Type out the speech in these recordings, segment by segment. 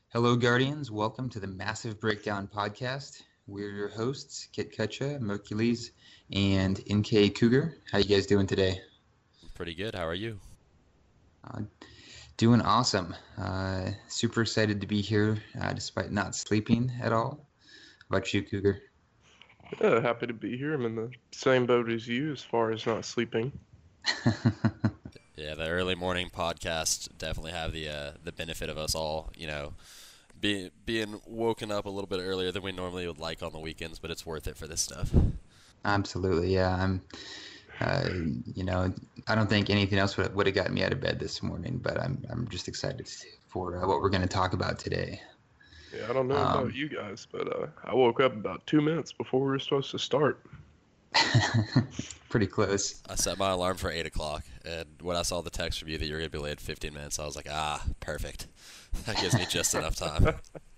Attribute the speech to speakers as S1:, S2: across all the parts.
S1: Hello, Guardians. Welcome to the Massive Breakdown podcast. We're your hosts, Kit Kutcha, Mercules, and NK Cougar. How you guys doing today?
S2: Pretty good. How are you?
S1: Uh, Doing awesome. Super excited to be here, despite not sleeping at all. How about you, Cougar?
S3: Yeah, happy to be here. I'm in the same boat as you as far as not sleeping.
S2: Yeah, the early morning podcasts definitely have the benefit of us all, being woken up a little bit earlier than we normally would like on the weekends, but it's worth it for this stuff.
S1: Absolutely, yeah. Uh, you know, I don't think anything else would have gotten me out of bed this morning, but I'm just excited for what we're going to talk about today.
S3: Yeah, I don't know about
S1: Um,
S3: you guys, but I woke up about 2 minutes before we were supposed to start.
S1: Pretty close.
S2: I set my alarm for 8 o'clock, and when I saw the text from you that you were gonna be late 15 minutes, I was like, perfect. That gives me just enough time.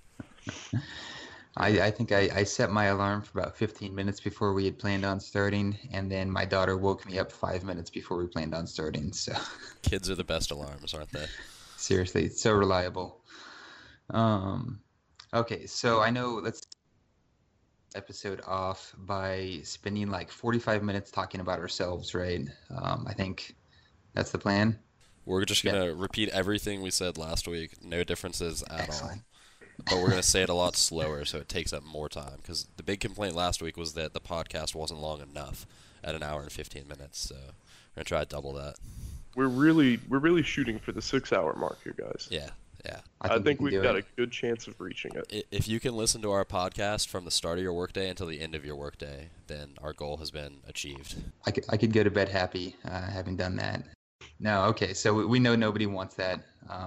S1: I think I set my alarm for about 15 minutes before we had planned on starting, and then my daughter woke me up 5 minutes before we planned on starting. So
S2: Kids are the best alarms, aren't they?
S1: seriously, it's so reliable. Um, okay, so I know let's episode off by spending like 45 minutes talking about ourselves, right? I think that's the plan.
S2: We're just
S1: Yeah,
S2: gonna repeat everything we said last week, no differences at all.
S1: excellent.
S2: But we're going to say it a lot slower so it takes up more time. Because the big complaint last week was that the podcast wasn't long enough at an hour and 15 minutes. So we're going to try to double that.
S3: We're really shooting for the 6 hour mark here, guys.
S2: Yeah, yeah.
S1: I
S3: I
S1: think we
S3: think
S1: can
S3: we've
S1: do
S3: got
S1: it.
S3: a good chance of reaching it.
S2: If you can listen to our podcast from the start of your workday until the end of your workday, then our goal has been achieved.
S1: I could go to bed happy having done that. No, okay, so we know nobody wants that.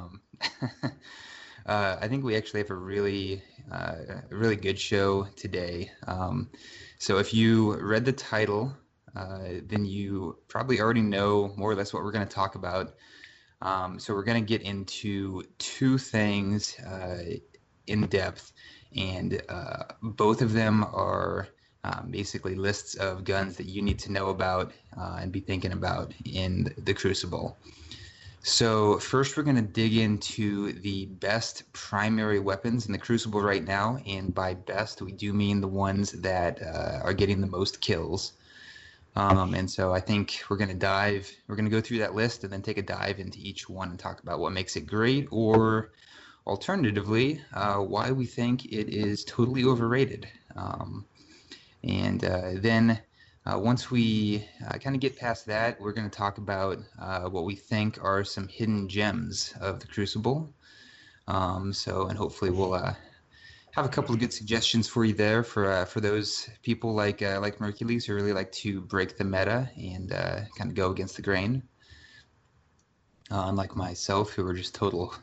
S1: I think we actually have a really good show today. So if you read the title, then you probably already know more or less what we're going to talk about. So we're going to get into two things in depth, and both of them are basically lists of guns that you need to know about and be thinking about in the Crucible. So first, we're going to dig into the best primary weapons in the Crucible right now, and by best, we do mean the ones that are getting the most kills. And so I think we're going to go through that list and then take a dive into each one and talk about what makes it great, or alternatively, why we think it is totally overrated. And then once we kind of get past that, we're going to talk about what we think are some hidden gems of the Crucible. And hopefully we'll have a couple of good suggestions for you there for those people like Mercules who really like to break the meta and kind of go against the grain. Unlike myself, who are just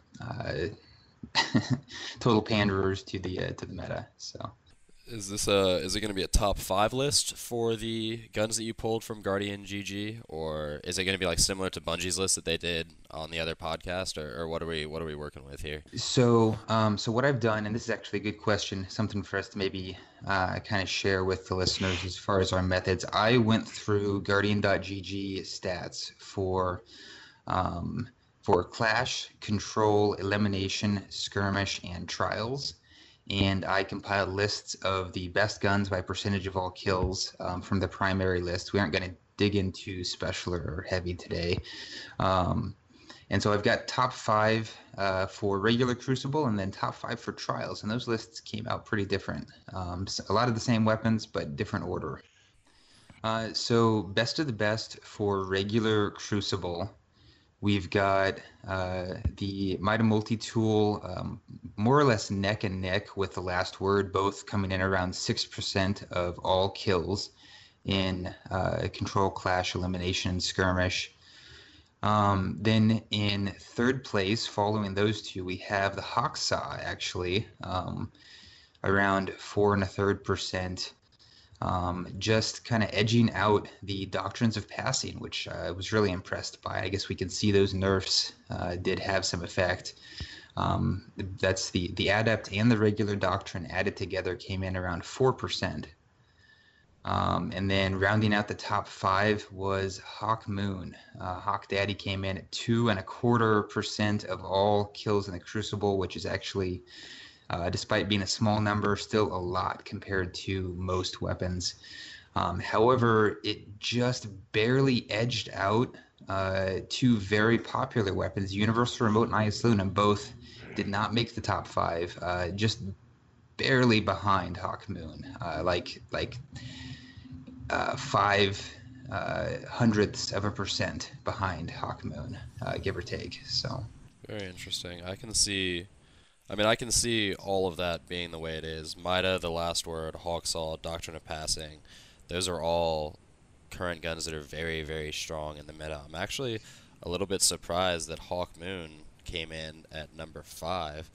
S1: total panderers to the meta. So.
S2: Is it going to be a top five list for the guns that you pulled from Guardian GG, or is it going to be like similar to Bungie's list that they did on the other podcast, or what are we working with here?
S1: So what I've done, and this is actually a good question, something for us to maybe kind of share with the listeners as far as our methods. I went through Guardian.gg stats for Clash, Control, Elimination, Skirmish, and Trials, and I compiled lists of the best guns by percentage of all kills from the primary list. We aren't going to dig into special or heavy today. Um, and so I've got top five for regular Crucible and then top five for Trials. And those lists came out pretty different. So a lot of the same weapons, but different order. So best of the best for regular Crucible. We've got the Mida Multi-Tool more or less neck and neck with the last word, both coming in around 6% of all kills in Control, Clash, Elimination, and Skirmish. Then in third place, following those two, we have the Hawksaw, actually, around 4.33%. Just kind of edging out the Doctrines of Passing, which I was really impressed by. I guess we can see those nerfs did have some effect. That's the Adept and the regular Doctrine added together came in around 4%. And then rounding out the top 5 was Hawk Moon. Hawk Daddy came in at 2.25% of all kills in the Crucible, which is actually, despite being a small number, still a lot compared to most weapons. However, it just barely edged out two very popular weapons, Universal Remote and IS Luna. Both did not make the top 5, just barely behind Hawk Moon, like 0.05 of a percent behind Hawk Moon, give or take. So
S2: Very interesting. I can see all of that being the way it is. Mida, The Last Word, Hawksaw, Doctrine of Passing, those are all current guns that are very, very strong in the meta. I'm actually a little bit surprised that Hawk Moon came in at number 5.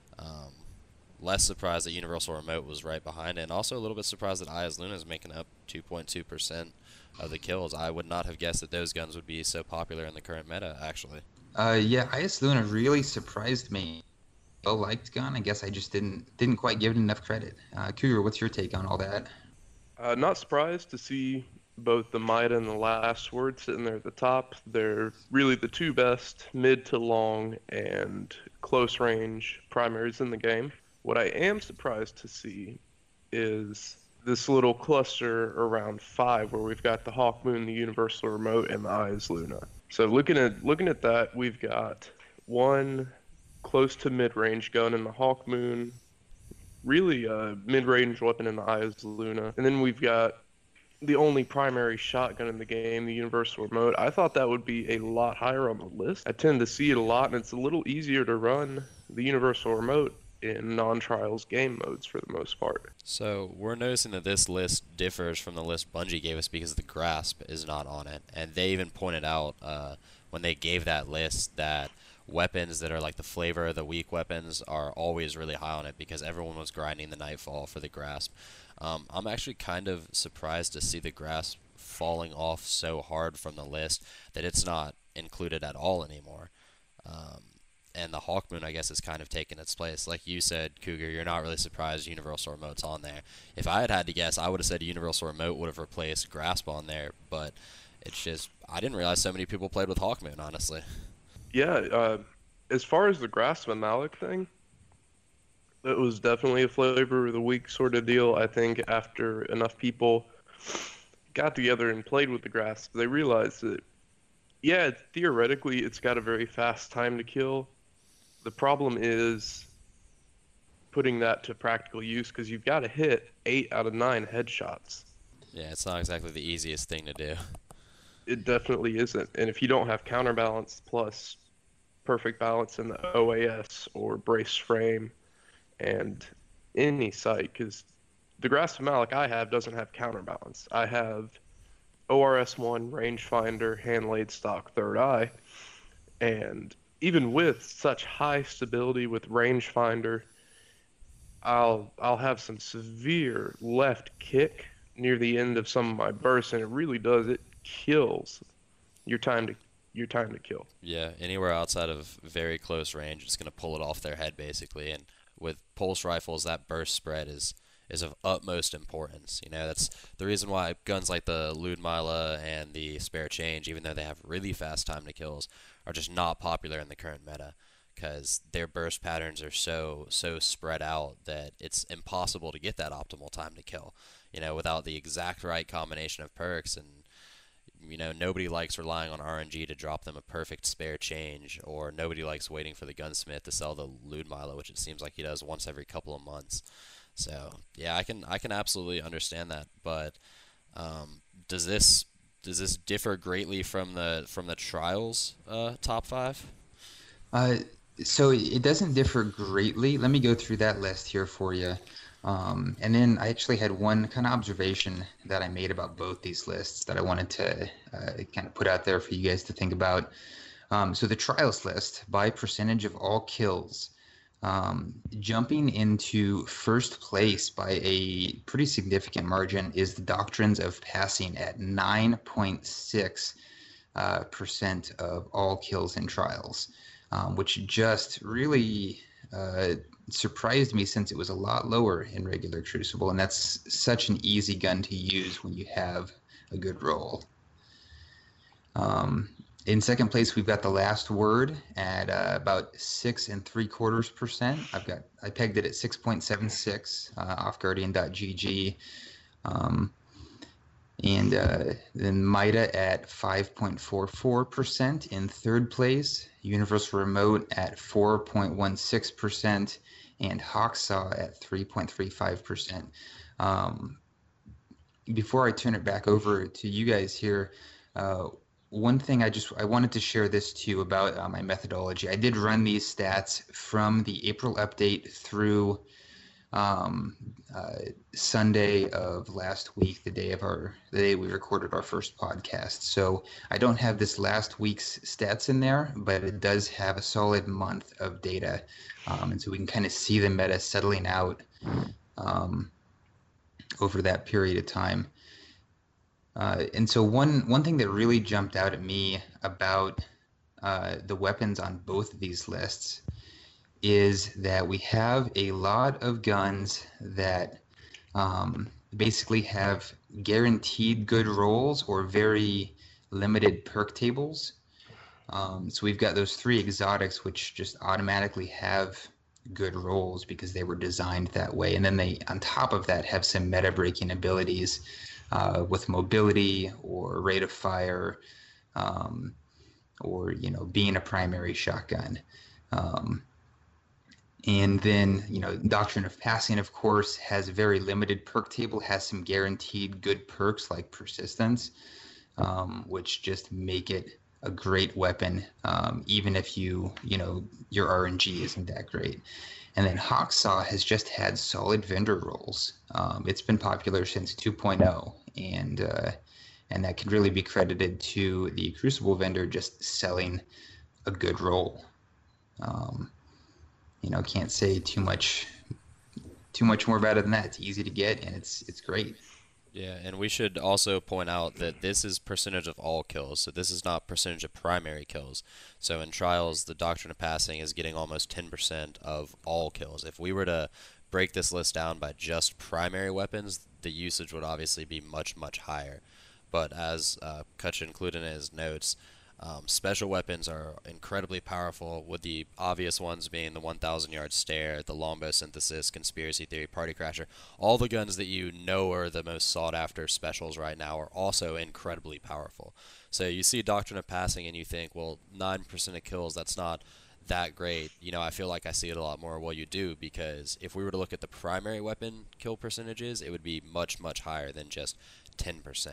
S2: Less surprised that Universal Remote was right behind it, and also a little bit surprised that IS Luna is making up 2.2% of the kills. I would not have guessed that those guns would be so popular in the current meta, actually.
S1: yeah, IS Luna really surprised me. Well-liked gun. I guess I just didn't quite give it enough credit. Cougar, what's your take on all that?
S3: Not surprised to see both the Mida and the Last Word sitting there at the top. They're really the two best mid to long and close range primaries in the game. What I am surprised to see is this little cluster around 5 where we've got the Hawk Moon, the Universal Remote, and the IS Luna. So looking at that, we've got one close to mid-range gun in the Hawk Moon, really a mid-range weapon in the IS Luna, and then we've got the only primary shotgun in the game, the Universal Remote. I thought that would be a lot higher on the list. I tend to see it a lot, and it's a little easier to run the Universal Remote in non-trials game modes for the most part.
S2: So we're noticing that this list differs from the list Bungie gave us because the Grasp is not on it, and they even pointed out when they gave that list that weapons that are like the flavor of the weak weapons are always really high on it because everyone was grinding the Nightfall for the Grasp. I'm actually kind of surprised to see the Grasp falling off so hard from the list that it's not included at all anymore. And the Hawk Moon, I guess, has kind of taken its place. Like you said, Cougar, you're not really surprised Universal Remote's on there. If I had to guess, I would have said Universal Remote would have replaced Grasp on there, but it's just, I didn't realize so many people played with Hawk Moon, honestly.
S3: Yeah, as far as the Grasp and Malik thing, it was definitely a flavor of the week sort of deal. I think after enough people got together and played with the Grasp, they realized that, yeah, theoretically it's got a very fast time to kill. The problem is putting that to practical use because you've got to hit 8 out of 9 headshots.
S2: Yeah, it's not exactly the easiest thing to do.
S3: It definitely isn't. And if you don't have counterbalance plus perfect balance in the OAS or brace frame and any sight, because the Grasp of Malik I have doesn't have counterbalance. I have ORS-1, rangefinder, hand-laid stock, third eye, and even with such high stability with rangefinder, I'll have some severe left kick near the end of some of my bursts, and it kills your time to kill.
S2: Yeah, anywhere outside of very close range, it's going to pull it off their head basically. And with pulse rifles, that burst spread is of utmost importance. You know, that's the reason why guns like the Ludmilla and the Spare Change, even though they have really fast time to kills, are just not popular in the current meta because their burst patterns are so spread out that it's impossible to get that optimal time to kill. You know, without the exact right combination of perks, and you know, nobody likes relying on RNG to drop them a perfect Spare Change, or nobody likes waiting for the gunsmith to sell the Ludmilla, which it seems like he does once every couple of months. So yeah, I can absolutely understand that. But does this differ greatly from the trials top 5?
S1: So it doesn't differ greatly. Let me go through that list here for you. And then I actually had one kind of observation that I made about both these lists that I wanted to kind of put out there for you guys to think about. So the trials list by percentage of all kills, jumping into first place by a pretty significant margin is the Doctrines of Passing at 9.6% of all kills in trials, which just really surprised me since it was a lot lower in regular Crucible, and that's such an easy gun to use when you have a good roll. In second place, we've got The Last Word at about 6.75%. I pegged it at 6.76 off Guardian.gg. And then Mida at 5.44%. In third place, Universal Remote at 4.16%, and Hawksaw at 3.35%. Before I turn it back over to you guys here, one thing I wanted to share this too about my methodology. I did run these stats from the April update through Sunday of last week, the day we recorded our first podcast. So I don't have this last week's stats in there, but it does have a solid month of data, and so we can kind of see the meta settling out over that period of time. And so one thing that really jumped out at me about the weapons on both of these lists is that we have a lot of guns that basically have guaranteed good rolls or very limited perk tables. So we've got those 3 exotics which just automatically have good rolls because they were designed that way, and then they on top of that have some meta breaking abilities with mobility or rate of fire, or being a primary shotgun. And then, Doctrine of Passing, of course, has a very limited perk table, has some guaranteed good perks like Persistence, which just make it a great weapon, even if your RNG isn't that great. And then Hawksaw has just had solid vendor rolls. It's been popular since 2.0, and that can really be credited to the Crucible vendor just selling a good roll. Can't say too much more about it than that. It's easy to get, and it's great.
S2: Yeah, and we should also point out that this is percentage of all kills, so this is not percentage of primary kills. So in Trials, the Doctrine of Passing is getting almost 10% of all kills. If we were to break this list down by just primary weapons, the usage would obviously be much, much higher. But as Kutch included in his notes, special weapons are incredibly powerful, with the obvious ones being the 1,000-yard stare, the longbow synthesis, conspiracy theory, party crasher. All the guns that you know are the most sought-after specials right now are also incredibly powerful. So you see Doctrine of Passing and you think, well, 9% of kills, that's not that great. I feel like I see it a lot more. Well, you do, because if we were to look at the primary weapon kill percentages, it would be much, much higher than just 10%.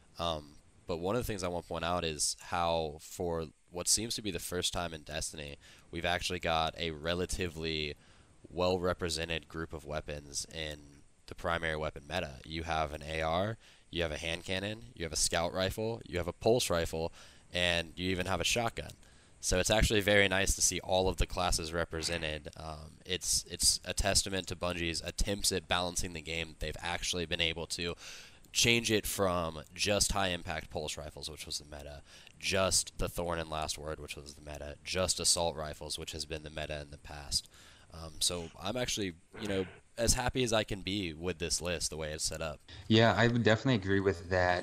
S2: But one of the things I want to point out is how, for what seems to be the first time in Destiny, we've actually got a relatively well-represented group of weapons in the primary weapon meta. You have an AR, you have a hand cannon, you have a scout rifle, you have a pulse rifle, and you even have a shotgun. So it's actually very nice to see all of the classes represented. It's a testament to Bungie's attempts at balancing the game. They've actually been able to change it from just high-impact pulse rifles, which was the meta, just the Thorn and Last Word, which was the meta, just assault rifles, which has been the meta in the past. So I'm actually, as happy as I can be with this list, the way it's set up.
S1: Yeah, I would definitely agree with that.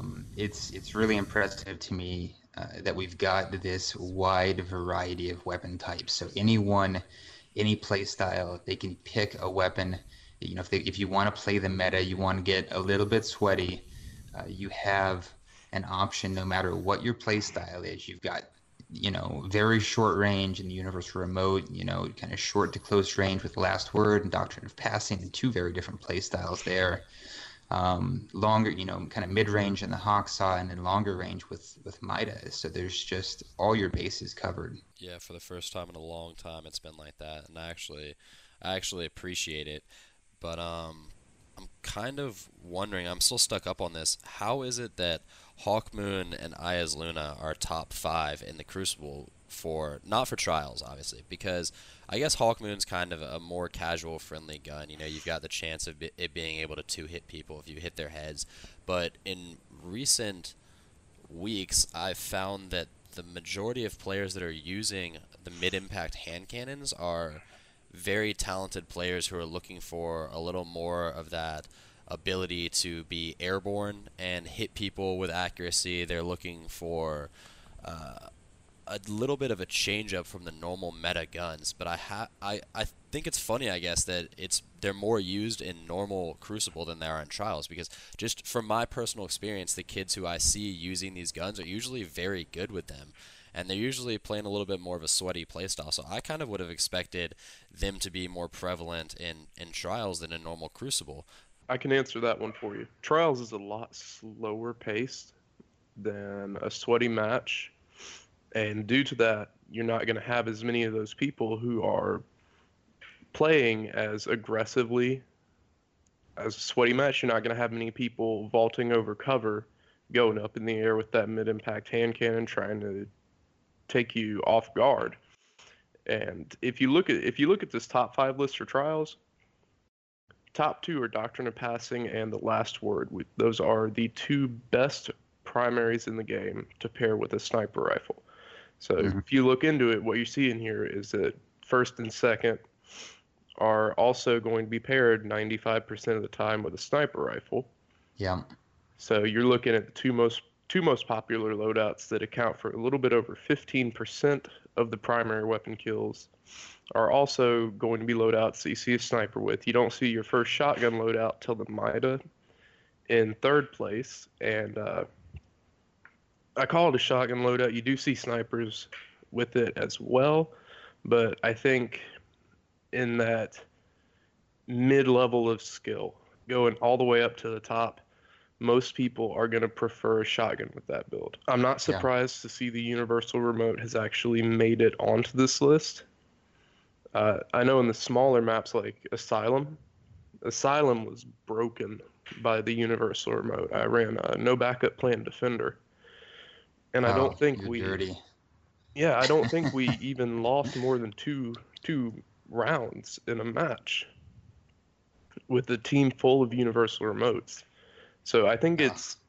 S1: It's really impressive to me that we've got this wide variety of weapon types. So any play style, they can pick a weapon. If you want to play the meta, you want to get a little bit sweaty, you have an option no matter what your play style is. You've got, very short range in the Universal Remote, kind of short to close range with Last Word and Doctrine of Passing, and 2 very different play styles there. Longer, kind of mid-range in the Hawksaw, and then longer range with Mida. So there's just all your bases covered.
S2: Yeah, for the first time in a long time, it's been like that, and I actually appreciate it. But I'm kind of wondering, I'm still stuck up on this, how is it that Hawkmoon and Aya's Luna are top 5 in the Crucible not for Trials, obviously, because I guess Hawkmoon's kind of a more casual, friendly gun. You've got the chance of it being able to two-hit people if you hit their heads. But in recent weeks, I've found that the majority of players that are using the mid-impact hand cannons are very talented players who are looking for a little more of that ability to be airborne and hit people with accuracy. They're looking for a little bit of a change up from the normal meta guns, but I think it's funny, I guess, that they're more used in normal Crucible than they are in Trials, because just from my personal experience, the kids who I see using these guns are usually very good with them, and they're usually playing a little bit more of a sweaty playstyle. So I kind of would have expected them to be more prevalent in Trials than in normal Crucible.
S3: I can answer that one for you. Trials is a lot slower paced than a sweaty match. And due to that, you're not going to have as many of those people who are playing as aggressively as a sweaty match. You're not going to have many people vaulting over cover, going up in the air with that mid-impact hand cannon, trying to take you off guard. And if you look at this top 5 list for Trials, top 2 are Doctrine of Passing and The Last Word. Those are the 2 best primaries in the game to pair with a sniper rifle. So if you look into it, what you see in here is that first and second are also going to be paired 95% of the time with a sniper rifle.
S1: Yeah.
S3: So you're looking at the two most popular loadouts that account for a little bit over 15% of the primary weapon kills are also going to be loadouts that you see a sniper with. You don't see your first shotgun loadout till the Mida in 3rd place, and I call it a shotgun loadout. You do see snipers with it as well, but I think in that mid-level of skill, going all the way up to the top, most people are going to prefer a shotgun with that build. I'm not surprised to see the Universal Remote has actually made it onto this list. I know in the smaller maps like Asylum was broken by the Universal Remote. I ran a no backup plan Defender. And I don't think I don't think we even lost more than two rounds in a match with a team full of Universal Remotes. So I think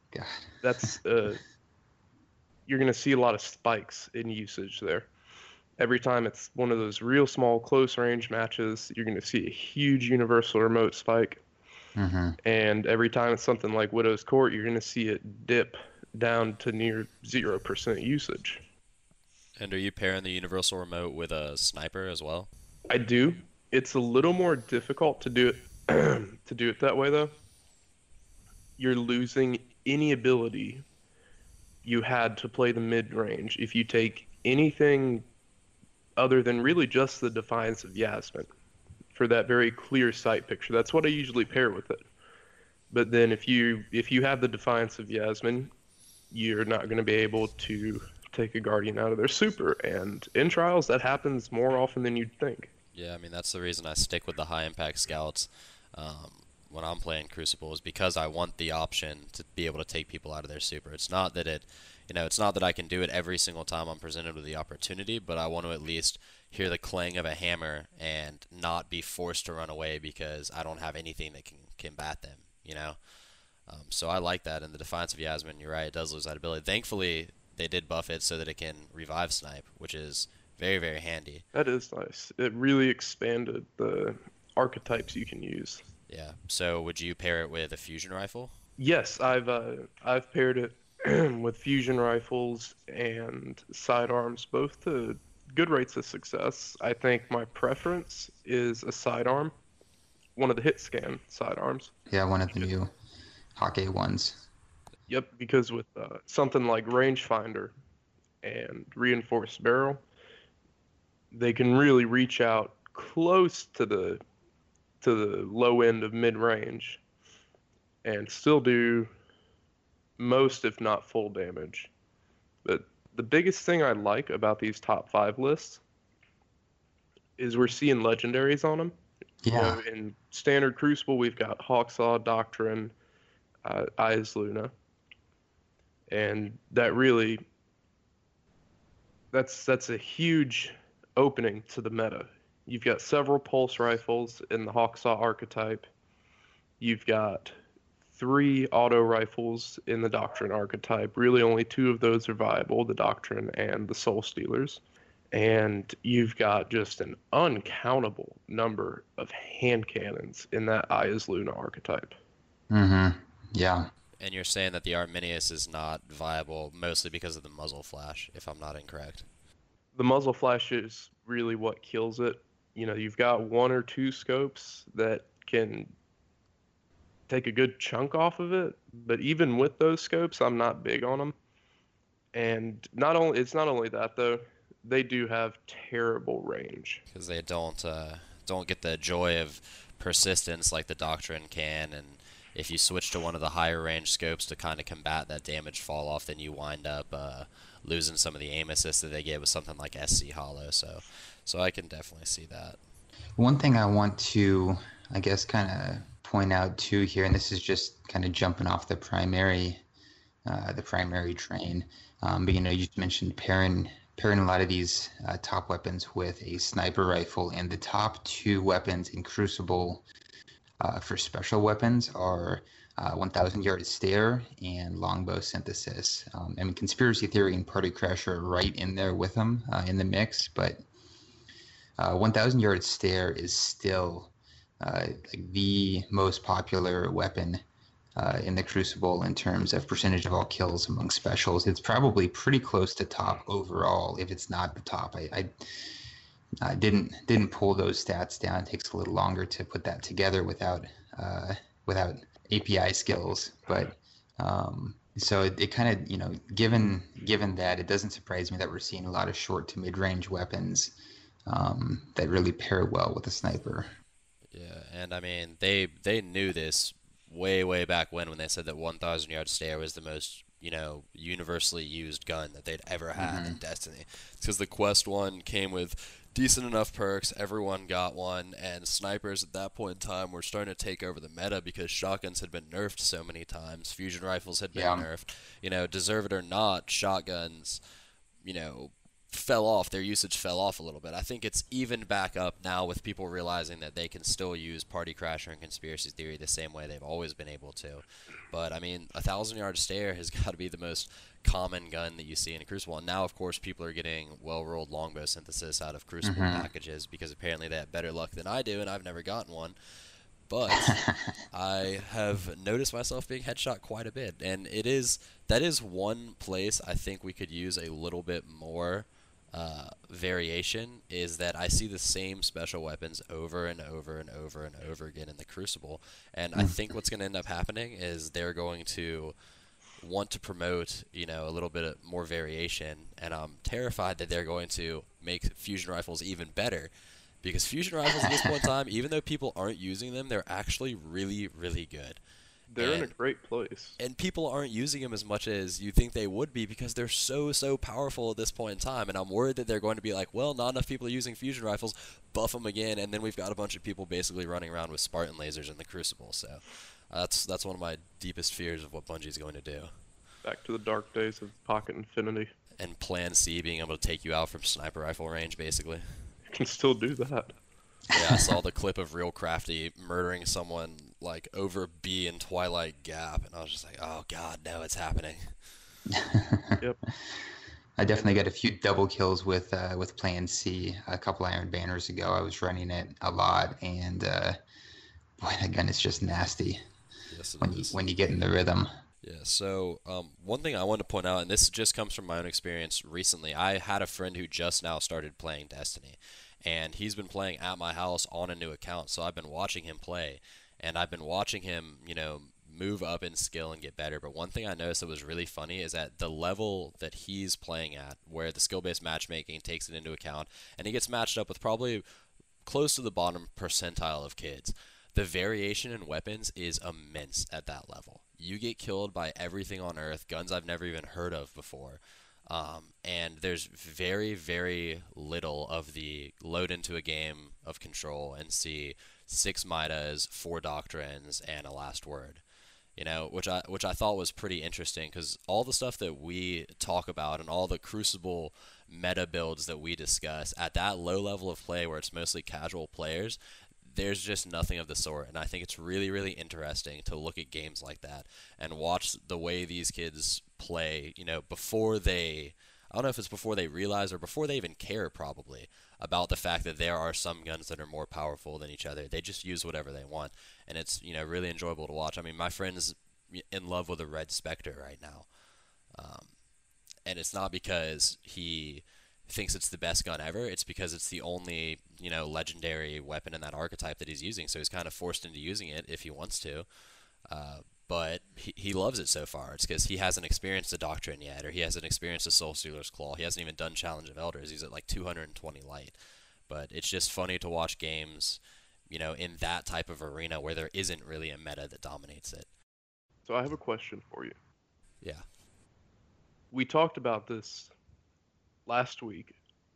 S3: you're going to see a lot of spikes in usage there. Every time it's one of those real small close range matches, you're going to see a huge Universal Remote spike. Mm-hmm. And every time it's something like Widow's Court, you're going to see it dip down to near 0% usage.
S2: And are you pairing the Universal Remote with a sniper as well?
S3: I do. It's a little more difficult to do it that way though. You're losing any ability you had to play the mid range if you take anything other than really just the Defiance of Yasmin for that very clear sight picture. That's what I usually pair with it. But then if you have the Defiance of Yasmin, you're not going to be able to take a Guardian out of their super. And in Trials, that happens more often than you'd think.
S2: Yeah, I mean, that's the reason I stick with the high-impact scouts when I'm playing Crucible, is because I want the option to be able to take people out of their super. It's not that it's not that I can do it every single time I'm presented with the opportunity, but I want to at least hear the clang of a hammer and not be forced to run away because I don't have anything that can combat them, you know? So I like that, and the Defiance of Yasmin, you're right, it does lose that ability. Thankfully, they did buff it so that it can revive snipe, which is very, very handy.
S3: That is nice. It really expanded the archetypes you can use.
S2: Yeah. So would you pair it with a fusion rifle?
S3: Yes, I've paired it with fusion rifles and sidearms, both to good rates of success. I think my preference is a sidearm, one of the hit scan sidearms.
S1: Yeah, one of the new Hawk A1s.
S3: Yep, because with something like Rangefinder and Reinforced Barrel, they can really reach out close to the low end of mid-range and still do most, if not full, damage. But the biggest thing I like about these top 5 lists is we're seeing legendaries on them.
S1: Yeah.
S3: You know, in standard Crucible, we've got Hawksaw, Doctrine, Eyes Luna. And that really, that's a huge opening to the meta. You've got several pulse rifles in the Hawksaw archetype. You've got 3 auto rifles in the Doctrine archetype. Really only 2 of those are viable, the Doctrine and the Soul Stealers. And you've got just an uncountable number of hand cannons in that Aya's Luna archetype.
S1: Mm-hmm. Yeah.
S2: And you're saying that the Arminius is not viable mostly because of the muzzle flash, if I'm not incorrect.
S3: The muzzle flash is really what kills it. You've got one or two scopes that can take a good chunk off of it, but even with those scopes, I'm not big on them. And it's not only that though, they do have terrible range
S2: because they don't get the joy of persistence like the Doctrine can, and if you switch to one of the higher range scopes to kind of combat that damage fall off, then you wind up losing some of the aim assist that they get with something like SC Hollow. So I can definitely see that.
S1: One thing I want to, I guess, kind of point out too here, and this is just kind of jumping off the primary train. But you just mentioned pairing a lot of these top weapons with a sniper rifle, and the top two weapons in Crucible for special weapons are 1,000 Yard Stare and Longbow Synthesis. Conspiracy Theory and Party Crasher are right in there with them in the mix, but 1,000 Yard Stare is still the most popular weapon in the Crucible in terms of percentage of all kills among specials. It's probably pretty close to top overall, if it's not the top. I didn't pull those stats down. It takes a little longer to put that together without API skills, but so it kind of given that, it doesn't surprise me that we're seeing a lot of short to mid range weapons that really pair well with a sniper.
S2: Yeah, and they knew this way back when they said that 1,000 Yard Stare was the most universally used gun that they'd ever had in Destiny. It's because the Quest one came with decent enough perks, everyone got one, and snipers at that point in time were starting to take over the meta because shotguns had been nerfed so many times, fusion rifles had been nerfed. Deserve it or not, shotguns, fell off. Their usage fell off a little bit. I think it's evened back up now with people realizing that they can still use Party Crasher and Conspiracy Theory the same way they've always been able to. But 1,000 Yard Stare has got to be the most common gun that you see in a Crucible. And now, of course, people are getting well-rolled Longbow Synthesis out of Crucible packages because apparently they have better luck than I do, and I've never gotten one. But I have noticed myself being headshot quite a bit, and that is one place I think we could use a little bit more variation, is that I see the same special weapons over and over and over and over again in the Crucible, and I think what's going to end up happening is they're going to want to promote a little bit more variation, and I'm terrified that they're going to make fusion rifles even better, because fusion rifles at this point in time, even though people aren't using them, they're actually really, really good.
S3: They're in a great place.
S2: And people aren't using them as much as you think they would be because they're so powerful at this point in time. And I'm worried that they're going to be like, well, not enough people are using fusion rifles, buff them again, and then we've got a bunch of people basically running around with Spartan lasers in the Crucible. So that's one of my deepest fears of what Bungie's going to do.
S3: Back to the dark days of Pocket Infinity.
S2: And Plan C being able to take you out from sniper rifle range, basically.
S3: You can still do that.
S2: Yeah, I saw the clip of Real Crafty murdering someone over B in Twilight Gap, and I was just like, oh god, no, it's happening.
S3: Yep.
S1: I definitely got a few double kills with Plan C a couple Iron Banners ago. I was running it a lot, and boy, that gun is just nasty.
S2: Yes,
S1: when you get in the rhythm.
S2: Yeah, so one thing I want to point out, and this just comes from my own experience recently, I had a friend who just now started playing Destiny, and he's been playing at my house on a new account, so I've been watching him play, and I've been watching him, move up in skill and get better. But one thing I noticed that was really funny is that the level that he's playing at, where the skill-based matchmaking takes it into account, and he gets matched up with probably close to the bottom percentile of kids, the variation in weapons is immense at that level. You get killed by everything on Earth, guns I've never even heard of before. And there's very, very little of the load into a game of Control and see 6 Midas, 4 Doctrines, and a Last Word. Which I thought was pretty interesting, because all the stuff that we talk about and all the Crucible meta builds that we discuss at that low level of play where it's mostly casual players, there's just nothing of the sort. And I think it's really, really interesting to look at games like that and watch the way these kids play, before they I don't know if it's before they realize or before they even care probably about the fact that there are some guns that are more powerful than each other. They just use whatever they want, and it's really enjoyable to watch. I mean, my friend's in love with a Red Spectre right now, and it's not because he thinks it's the best gun ever. It's because it's the only legendary weapon in that archetype that he's using. So he's kind of forced into using it if he wants to. But he loves it so far. It's because he hasn't experienced the Doctrine yet, or he hasn't experienced the Soul Stealer's Claw. He hasn't even done Challenge of Elders. He's at like 220 light. But it's just funny to watch games, in that type of arena where there isn't really a meta that dominates it.
S3: So I have a question for you.
S2: Yeah.
S3: We talked about this last week.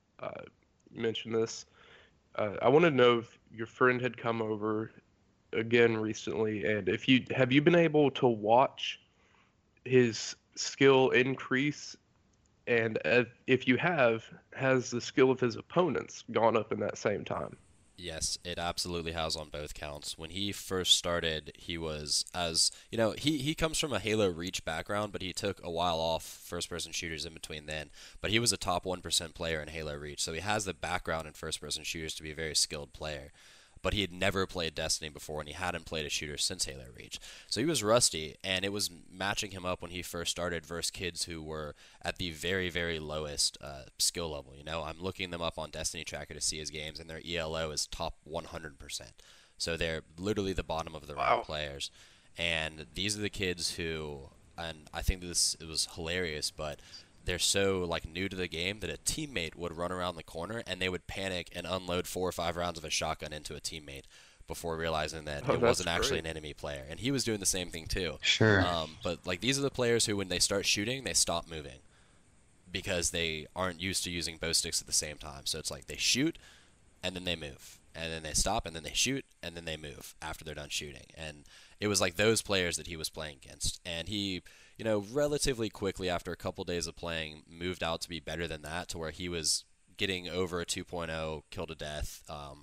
S3: You mentioned this. I want to know if your friend had come over again recently, and have you been able to watch his skill increase, and if you have, has the skill of his opponents gone up in that same time?
S2: Yes, it absolutely has on both counts. When he first started, he was, he comes from a Halo Reach background, but he took a while off first-person shooters in between then. But he was a top 1% player in Halo Reach, so he has the background in first-person shooters to be a very skilled player. But he had never played Destiny before, and he hadn't played a shooter since Halo Reach. So he was rusty, and it was matching him up when he first started versus kids who were at the very, very lowest skill level. I'm looking them up on Destiny Tracker to see his games, and their ELO is top 100%. So they're literally the bottom of the round players. And these are the kids who, and I think it was hilarious, but they're so new to the game that a teammate would run around the corner and they would panic and unload 4 or 5 rounds of a shotgun into a teammate before realizing that it wasn't actually an enemy player. And he was doing the same thing too.
S1: Sure.
S2: But these are the players who, when they start shooting, they stop moving because they aren't used to using bow sticks at the same time. So it's they shoot and then they move, and then they stop and then they shoot and then they move after they're done shooting. And it was those players that he was playing against, and he, relatively quickly after a couple days of playing, moved out to be better than that, to where he was getting over a 2.0 kill to death,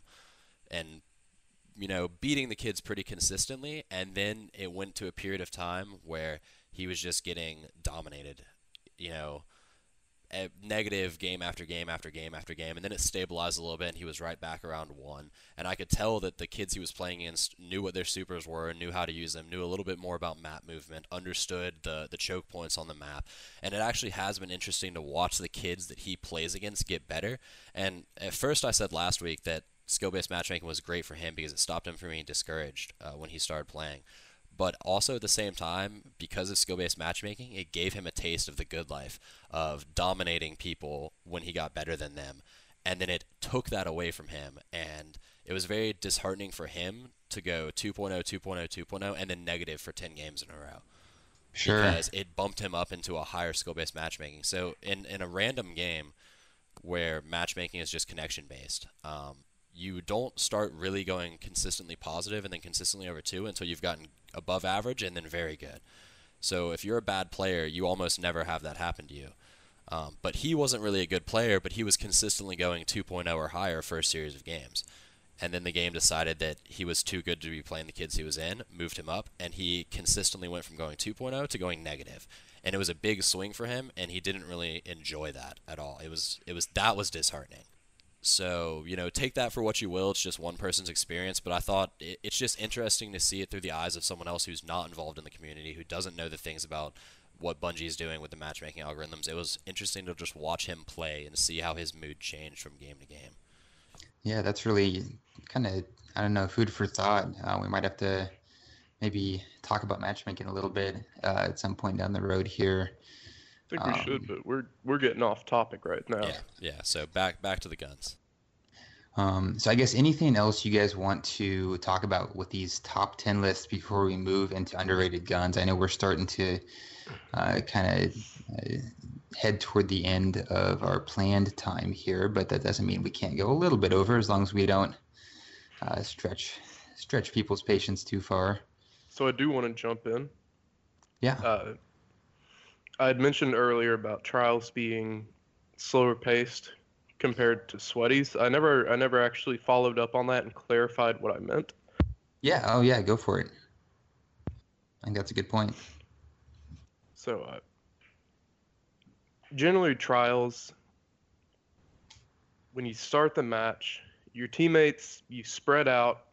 S2: and beating the kids pretty consistently. And then it went to a period of time where he was just getting dominated, negative game after game after game after game, and then it stabilized a little bit and he was right back around 1. And I could tell that the kids he was playing against knew what their supers were, knew how to use them, knew a little bit more about map movement, understood the choke points on the map. And it actually has been interesting to watch the kids that he plays against get better. And at first I said last week that skill-based matchmaking was great for him because it stopped him from being discouraged when he started playing. But also at the same time, because of skill-based matchmaking, it gave him a taste of the good life of dominating people when he got better than them. And then it took that away from him, and it was very disheartening for him to go 2.0, 2.0, 2.0, and then negative for 10 games in a row.
S1: Sure.
S2: Because it bumped him up into a higher skill-based matchmaking. So in a random game where matchmaking is just connection-based, you don't start really going consistently positive and then consistently over 2 until you've gotten above average and then very good. So if you're a bad player, you almost never have that happen to you. But he wasn't really a good player, but he was consistently going 2.0 or higher for a series of games. And then the game decided that he was too good to be playing the kids he was in, moved him up, and he consistently went from going 2.0 to going negative. And it was a big swing for him, and he didn't really enjoy that at all. That was disheartening. So, take that for what you will. It's just one person's experience, but I thought it's just interesting to see it through the eyes of someone else who's not involved in the community, who doesn't know the things about what Bungie is doing with the matchmaking algorithms. It was interesting to just watch him play and see how his mood changed from game to game.
S1: Yeah, that's really kind of, I don't know, food for thought. We might have to maybe talk about matchmaking a little bit at some point down the road here.
S3: I think we should, but we're getting off topic right now.
S2: Yeah. So back to the guns.
S1: So I guess anything else you guys want to talk about with these top 10 lists before we move into underrated guns? I know we're starting to kind of head toward the end of our planned time here, but that doesn't mean we can't go a little bit over as long as we don't stretch people's patience too far.
S3: So I do want to jump in.
S1: Yeah.
S3: I had mentioned earlier about trials being slower paced compared to sweaties. I never actually followed up on that and clarified what I meant.
S1: Yeah. Oh, yeah. Go for it. I think that's a good point.
S3: So generally trials, when you start the match, your teammates, you spread out,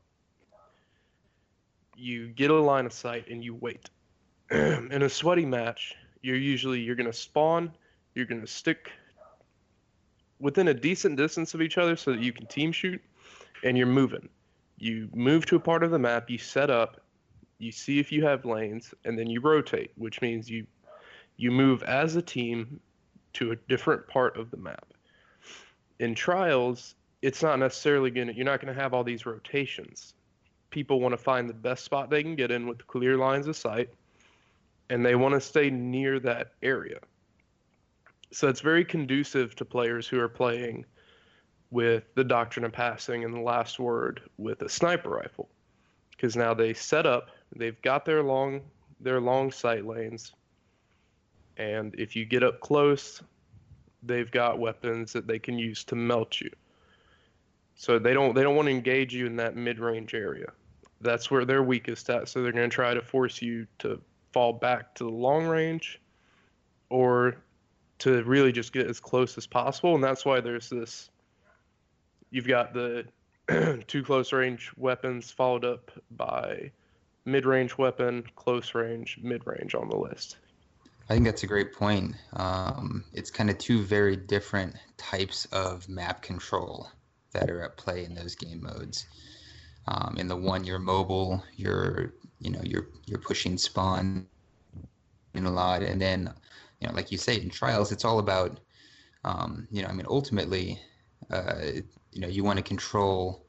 S3: you get a line of sight, and you wait. In a sweaty match, you're going to spawn, you're going to stick within a decent distance of each other so that you can team shoot, and you're moving. You move to a part of the map, you set up, you see if you have lanes, and then you rotate, which means you move as a team to a different part of the map. In trials, it's not necessarily you're not gonna have all these rotations. People want to find the best spot they can get in with clear lines of sight, and they want to stay near that area. So it's very conducive to players who are playing with the Doctrine of Passing and the Last Word with a sniper rifle, because now they set up, they've got their long sight lanes, and if you get up close, they've got weapons that they can use to melt you. So they don't want to engage you in that mid-range area. That's where they're weakest at. So they're going to try to force you to fall back to the long range, or to really just get as close as possible. And that's why there's this. You've got the 2 close range weapons followed up by mid-range weapon, close range, mid-range on the list.
S1: I think that's a great point. It's kind of 2 very different types of map control that are at play in those game modes. In the one, you're mobile, you're pushing spawn in a lot, and then, like you say, in trials, it's all about, ultimately, you want to control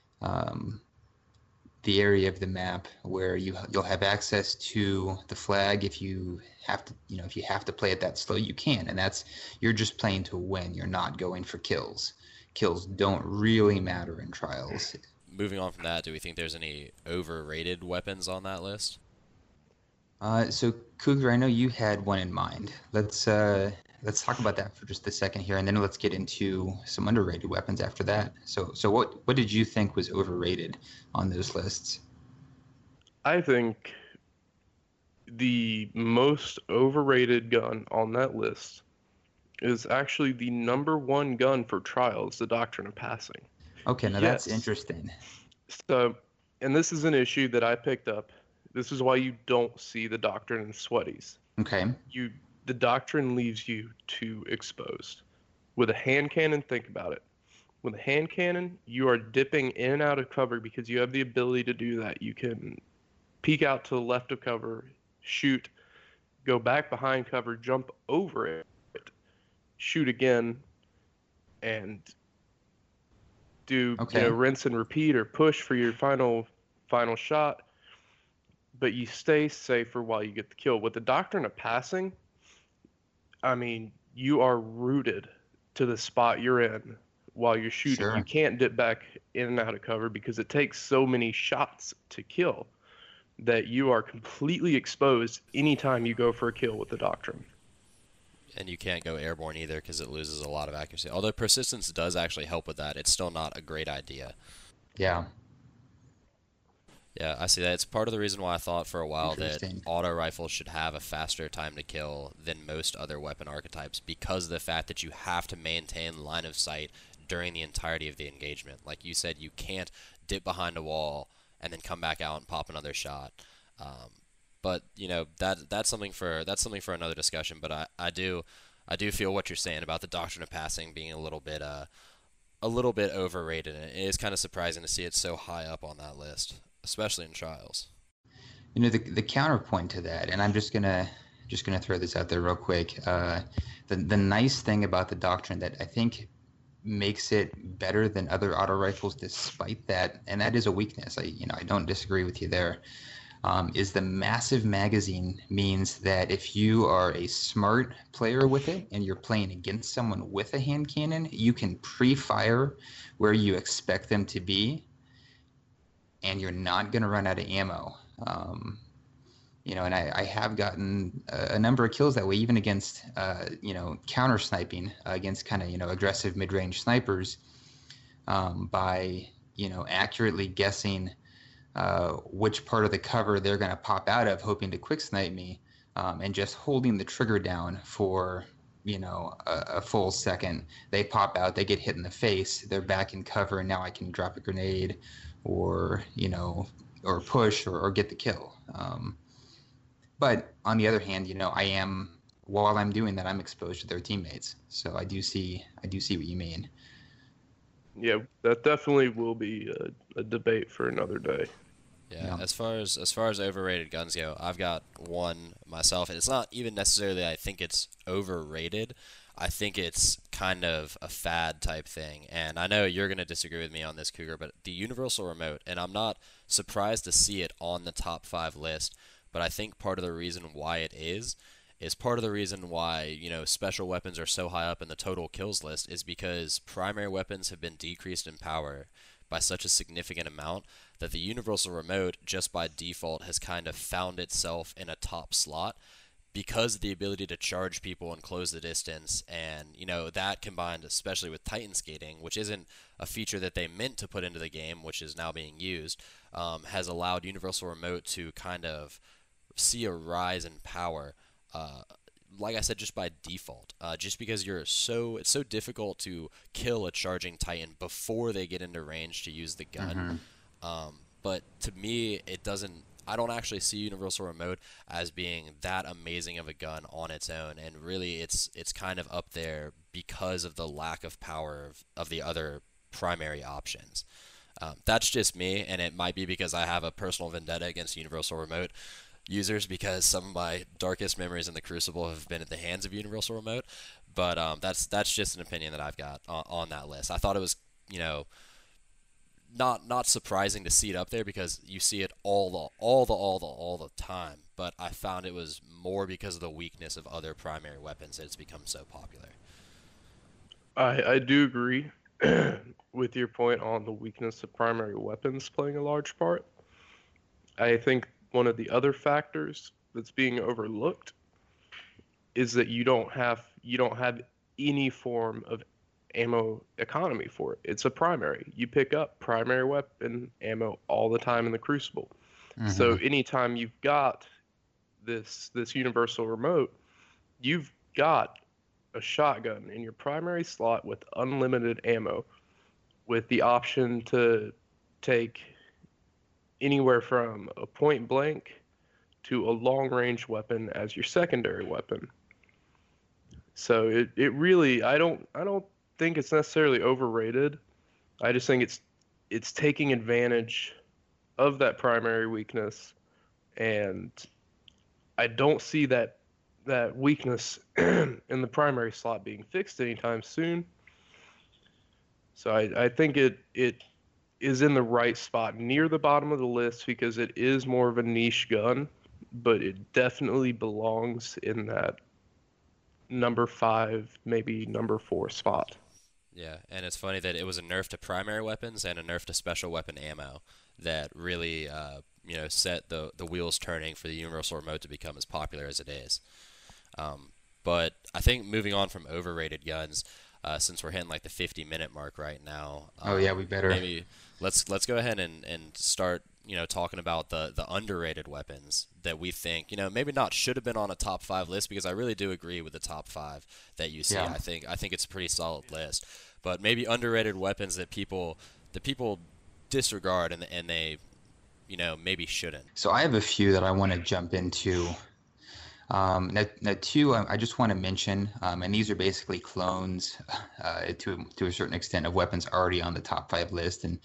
S1: the area of the map where you'll have access to the flag. If you have to play it that slow, you can, and you're just playing to win. You're not going for kills. Kills don't really matter in trials.
S2: Moving on from that, do we think there's any overrated weapons on that list?
S1: So Cougar, I know you had one in mind. Let's talk about that for just a second here, and then let's get into some underrated weapons after that. So what did you think was overrated on those lists?
S3: I think the most overrated gun on that list is actually the #1 gun for trials, the Doctrine of Passing.
S1: Okay, now that's interesting.
S3: So, and this is an issue that I picked up. This is why you don't see the Doctrine in sweaties.
S1: Okay.
S3: The Doctrine leaves you too exposed. With a hand cannon, think about it. With a hand cannon, you are dipping in and out of cover because you have the ability to do that. You can peek out to the left of cover, shoot, go back behind cover, jump over it, shoot again, and do rinse and repeat or push for your final shot. But you stay safer while you get the kill. With the Doctrine of Passing, I mean, you are rooted to the spot you're in while you're shooting. Sure. You can't dip back in and out of cover because it takes so many shots to kill that you are completely exposed anytime you go for a kill with the Doctrine.
S2: And you can't go airborne either because it loses a lot of accuracy. Although persistence does actually help with that, it's still not a great idea.
S1: Yeah.
S2: Yeah, I see that. It's part of the reason why I thought for a while that auto rifles should have a faster time to kill than most other weapon archetypes, because of the fact that you have to maintain line of sight during the entirety of the engagement. Like you said, you can't dip behind a wall and then come back out and pop another shot. But that's something for another discussion. But I do feel what you're saying about the Doctrine of Passing being a little bit overrated, and it is kind of surprising to see it so high up on that list, especially in trials.
S1: The counterpoint to that, and I'm just gonna throw this out there real quick. The nice thing about the Doctrine that I think makes it better than other auto rifles, despite that, and that is a weakness. I don't disagree with you there. Is the massive magazine means that if you are a smart player with it and you're playing against someone with a hand cannon, you can pre-fire where you expect them to be, and you're not going to run out of ammo. And I have gotten a number of kills that way, even against, counter sniping against kind of, aggressive mid-range snipers by, accurately guessing which part of the cover they're going to pop out of, hoping to quick snipe me, and just holding the trigger down for, a full second. They pop out, they get hit in the face, they're back in cover, and now I can drop a grenade or, or push or get the kill. But on the other hand, while I'm doing that, I'm exposed to their teammates. So I do see what you mean.
S3: Yeah, that definitely will be a debate for another day.
S2: Yeah, as far as overrated guns go, I've got one myself, and it's not even necessarily I think it's overrated. I think it's kind of a fad type thing, and I know you're going to disagree with me on this, Cougar, but the Universal Remote, and I'm not surprised to see it on the top 5 list, but I think part of the reason why it is part of the reason why, special weapons are so high up in the total kills list is because primary weapons have been decreased in power by such a significant amount that the Universal Remote, just by default, has kind of found itself in a top slot because of the ability to charge people and close the distance. And, that combined especially with Titan Skating, which isn't a feature that they meant to put into the game, which is now being used, has allowed Universal Remote to kind of see a rise in power. Like I said, just by default, just because it's so difficult to kill a charging Titan before they get into range to use the gun. But to me, I don't actually see Universal Remote as being that amazing of a gun on its own, and really it's kind of up there because of the lack of power of the other primary options. That's just me, and it might be because I have a personal vendetta against Universal Remote users because some of my darkest memories in the Crucible have been at the hands of Universal Remote, but that's just an opinion that I've got on that list. I thought it was not surprising to see it up there because you see it all the time, but I found it was more because of the weakness of other primary weapons that it's become so popular.
S3: I do agree with your point on the weakness of primary weapons playing a large part. I think one of the other factors that's being overlooked is that you don't have any form of ammo economy for it. It's a primary. You pick up primary weapon ammo all the time in the Crucible. So anytime you've got this Universal Remote, you've got a shotgun in your primary slot with unlimited ammo, with the option to take anywhere from a point blank to a long range weapon as your secondary weapon. So it really, I don't think it's necessarily overrated. I just think it's taking advantage of that primary weakness, and I don't see that weakness in the primary slot being fixed anytime soon. So I think it is in the right spot near the bottom of the list because it is more of a niche gun, but it definitely belongs in that number 5, maybe number 4 spot.
S2: Yeah, and it's funny that it was a nerf to primary weapons and a nerf to special weapon ammo that really set the wheels turning for the Universal Remote to become as popular as it is. But I think moving on from overrated guns, since we're hitting like the 50-minute mark right now.
S1: Oh yeah, we better.
S2: Maybe let's go ahead and start talking about the underrated weapons that we think maybe not should have been on a top 5 list, because I really do agree with the top 5 that you see. Yeah. I think it's a pretty solid list, but maybe underrated weapons that people disregard and they maybe shouldn't.
S1: So I have a few that I want to jump into. Now two, I just want to mention, and these are basically clones to a certain extent of weapons already on the top 5 list, and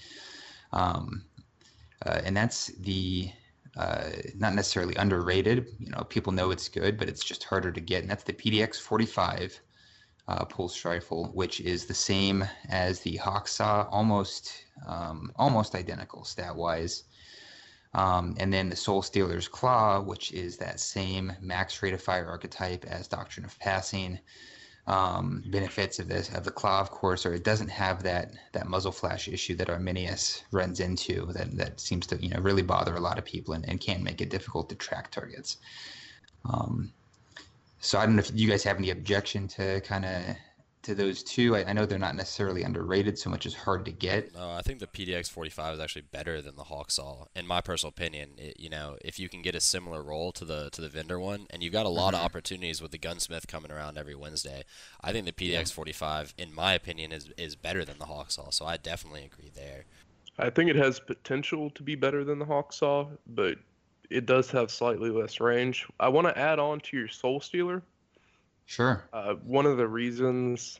S1: that's the not necessarily underrated. People know it's good, but it's just harder to get, and that's the PDX-45 pulse rifle, which is the same as the Hawksaw, almost identical stat-wise. And then the Soul Stealer's Claw, which is that same max rate of fire archetype as Doctrine of Passing. Benefits of the Claw, of course, or it doesn't have that muzzle flash issue that Arminius runs into that seems to really bother a lot of people and can make it difficult to track targets. So I don't know if you guys have any objection to kind of to those two. I know they're not necessarily underrated so much as hard to get.
S2: No, I think the PDX 45 is actually better than the Hawksaw, in my personal opinion. If you can get a similar roll to the vendor one, and you've got a lot of opportunities with the gunsmith coming around every Wednesday, I think the PDX 45, in my opinion, is better than the Hawksaw. So I definitely agree there.
S3: I think it has potential to be better than the Hawksaw, but it does have slightly less range. I want to add on to your Soul Stealer.
S1: Sure.
S3: One of the reasons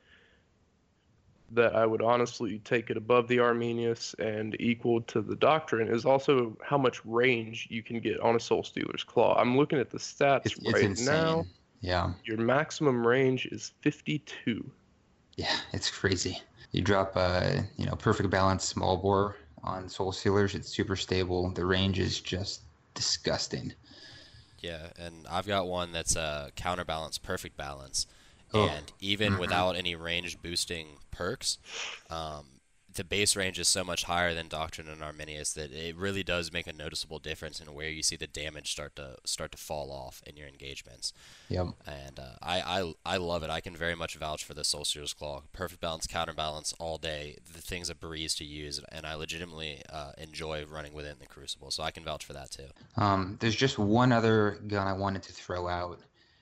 S3: that I would honestly take it above the Arminius and equal to the Doctrine is also how much range you can get on a Soul Stealer's Claw. I'm looking at the stats
S1: It's
S3: right
S1: insane.
S3: now.
S1: Yeah.
S3: Your maximum range is 52.
S1: Yeah, it's crazy. You drop perfect balance small bore on Soul Stealers. It's super stable. The range is just disgusting.
S2: Yeah, and I've got one that's counterbalance, perfect balance,
S1: Oh.
S2: and even without any range boosting perks, the base range is so much higher than Doctrine and Arminius that it really does make a noticeable difference in where you see the damage start to fall off in your engagements.
S1: Yep.
S2: And I love it. I can very much vouch for the Soul Stealer's Claw. Perfect balance, counterbalance all day. The thing's a breeze to use, and I legitimately enjoy running with it in the Crucible. So I can vouch for that too.
S1: There's just one other gun I wanted to throw out.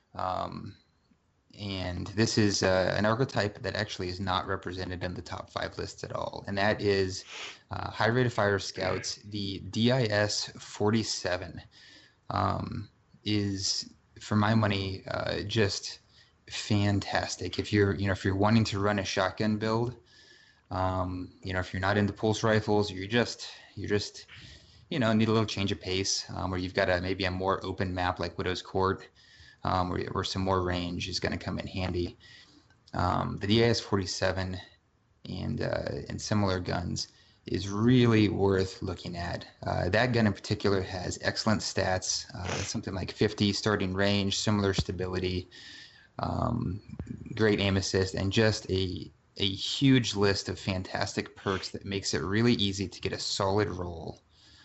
S1: And this is an archetype that actually is not represented in the top 5 lists at all. And that is High Rate of Fire Scouts. The DIS 47 is, for my money, just fantastic. If you're wanting to run a shotgun build, if you're not into pulse rifles, or you just need a little change of pace, where you've got maybe a more open map like Widow's Court, where some more range is going to come in handy. The DIS 47 and similar guns is really worth looking at. That gun in particular has excellent stats, something like 50 starting range, similar stability, great aim assist, and just a huge list of fantastic perks that makes it really easy to get a solid roll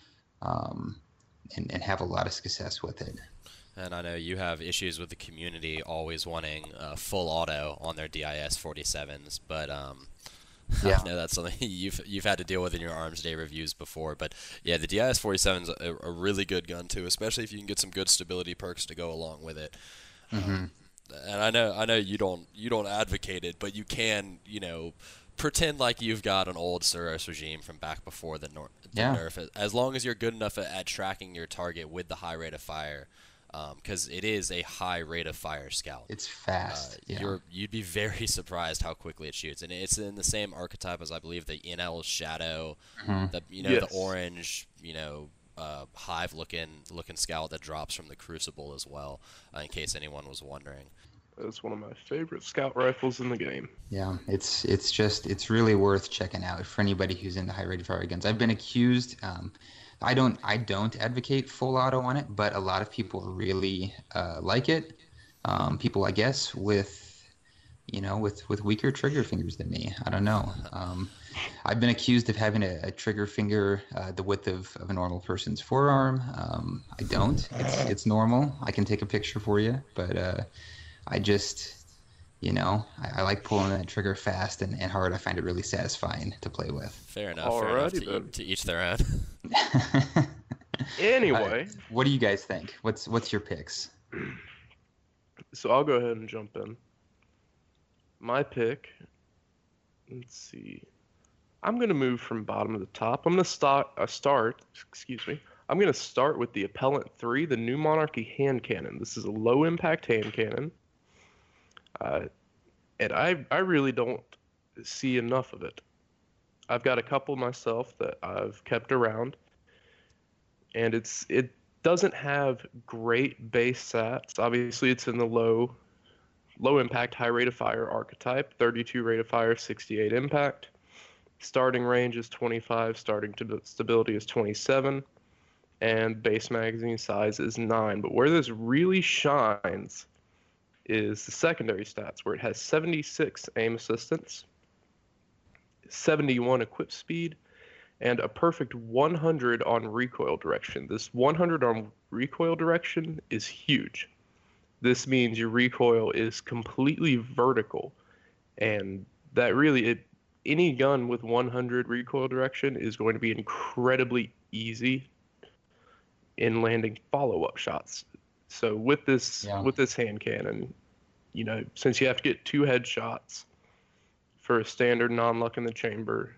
S1: and have a lot of success with it.
S2: And I know you have issues with the community always wanting full auto on their DIS 47s, but
S1: Yeah.
S2: I know that's something you've had to deal with in your Arms Day reviews before. But yeah, the DIS 47 is a really good gun too, especially if you can get some good stability perks to go along with it. And I know you don't advocate it, but you can pretend like you've got an old Suros regime from back before the nerf. As long as you're good enough at tracking your target with the high rate of fire. Because it is a high rate of fire scout.
S1: It's fast.
S2: You'd be very surprised how quickly it shoots, and it's in the same archetype as I believe the NL Shadow, the orange, hive looking scout that drops from the Crucible as well. In case anyone was wondering.
S3: That's one of my favorite scout rifles in the game.
S1: Yeah, it's really worth checking out for anybody who's into high rate of fire guns. I've been accused. I don't advocate full auto on it, but a lot of people really like it. People, I guess, with weaker trigger fingers than me. I don't know. I've been accused of having a trigger finger the width of a normal person's forearm. I don't. It's normal. I can take a picture for you, but I just, I like pulling that trigger fast and hard. I find it really satisfying to play with.
S2: Fair enough. To each their own.
S3: Anyway,
S1: what do you guys think? What's your picks?
S3: So I'll go ahead and jump in. My pick. Let's see. I'm gonna move from bottom to the top. I'm gonna start. I'm gonna start with the Appellant 3, the New Monarchy hand cannon. This is a low impact hand cannon. And I really don't see enough of it. I've got a couple myself that I've kept around, and it doesn't have great base stats. Obviously, it's in the low impact, high rate of fire archetype, 32 rate of fire, 68 impact. Starting range is 25, starting stability is 27, and base magazine size is 9. But where this really shines is the secondary stats, where it has 76 aim assistance, 71 equip speed, and a perfect 100 on recoil direction. This 100 on recoil direction is huge. This means your recoil is completely vertical, And that really, any gun with 100 recoil direction is going to be incredibly easy in landing follow-up shots. So with this hand cannon, since you have to get 2 headshots for a standard non-luck in the chamber,